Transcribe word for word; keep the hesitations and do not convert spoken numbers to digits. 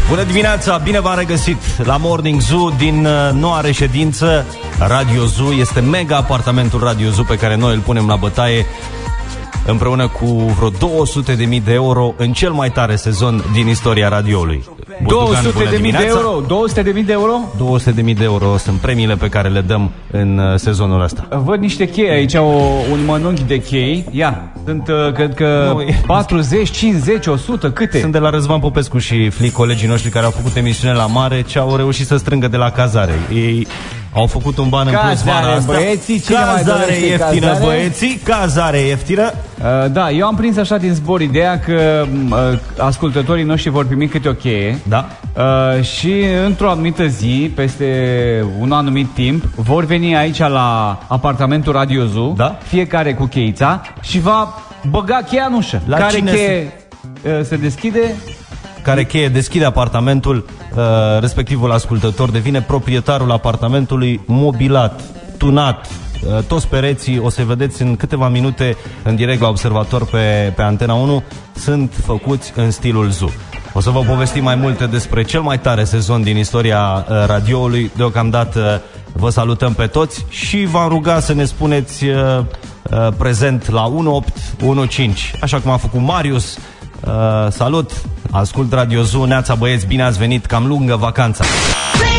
Bună dimineața, bine v-am regăsit la Morning Zoo din noua reședință Radio Zoo. Este mega apartamentul Radio Zoo pe care noi îl punem la bătaie împreună cu vreo două sute de mii de euro în cel mai tare sezon din istoria radioului. două sute de mii de euro? două sute de mii de euro? două sute de mii de euro sunt premiile pe care le dăm în sezonul ăsta. Văd niște chei aici, o, un mănunchi de chei. Ia, sunt, cred că no, patruzeci, cincizeci, o sută, câte? Sunt de la Răzvan Popescu și Flic, colegii noștri care au făcut emisiune la mare, ce au reușit să strângă de la cazare. Ei au făcut un ban în plus vara asta. Băieții, cine cazare mai ieftină, cazare? băieții, cazare ieftină. Uh, da, eu am prins așa din zbor ideea că uh, ascultătorii noștri vor primi câte o cheie. Da. Uh, și într-o anumită zi, peste un anumit timp, vor veni aici la apartamentul Radio Zoo, da? Fiecare cu cheița și va băga cheia în ușă. La care cine cheie se... Uh, se deschide? Care cheie deschide apartamentul, uh, respectivul ascultător devine proprietarul apartamentului mobilat, tunat, uh, toți pereții, o să vedeți în câteva minute în direct la Observator pe, pe Antena unu, sunt făcuți în stilul Zoo. O să vă povestim mai multe despre cel mai tare sezon din istoria uh, radioului. Deocamdată uh, vă salutăm pe toți și v-am ruga să ne spuneți uh, uh, prezent la unu opt unu cinci, așa cum a făcut Marius. Uh, salut, ascult Radio Zoo, neața băieți, bine ați venit, cam lungă vacanța.